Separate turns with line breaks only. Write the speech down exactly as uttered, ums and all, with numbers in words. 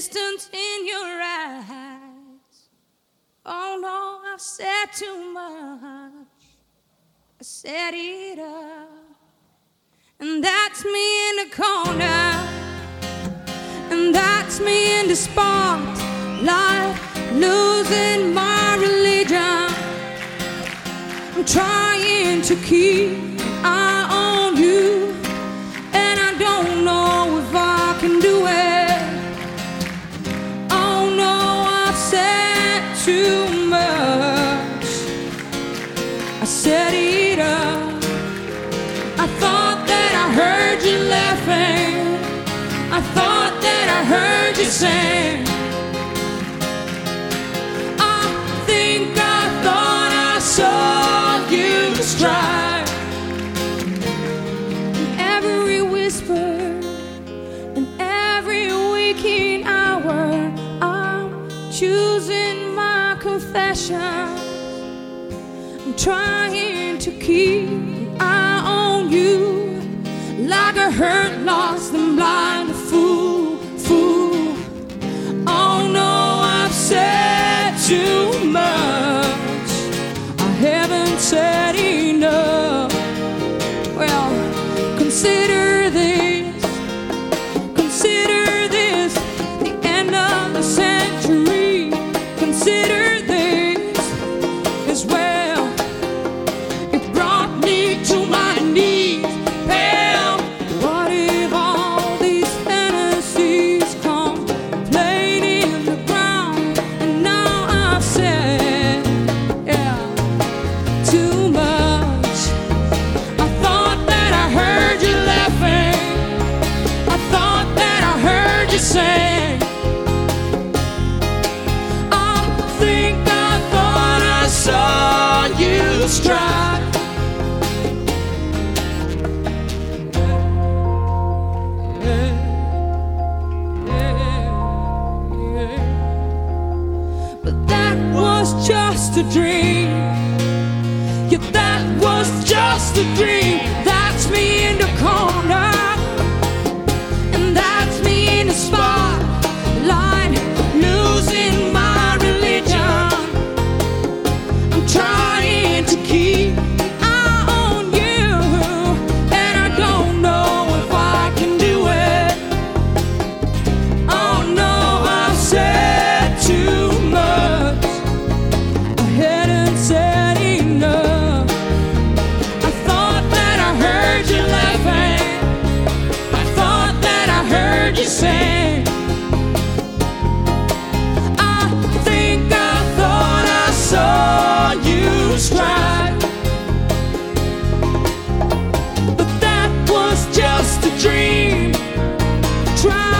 distance in your eyes. Oh no, I've said too much. I said it up. And that's me in the corner. And that's me in the spotlight, losing my religion. I'm trying to keep an eye on you, and I don't know if I can do it. Oh no, I've said too much. I said it up. I thought that I heard you laughing. I thought that I heard you sing. I think I thought I saw you strike. And every whisper and every waking hour, I'm choosing my confessions. I'm trying to keep an eye on you, like a hurt, lost and blind fool, fool. Oh no, I've said too much. I haven't said enough. Well, consider this, consider this the end of the century. Consider this as well. It brought me to my knees. What if all these fantasies come playing in the ground? And now I've said, yeah, too much. I thought that I heard you laughing. I thought that I heard you sing. I think I thought I saw you strike. Just a dream. Yeah, that was just a dream. That's me in the corner, and that's me in the spotlight, losing my religion. I'm trying to keep an eye on you, and I don't know if I can do it. Oh no, I've said too much. Hadn't said enough. I thought that I heard you laughing. I thought that I heard you sing. I think I thought I saw you strike. But that was just a dream. Try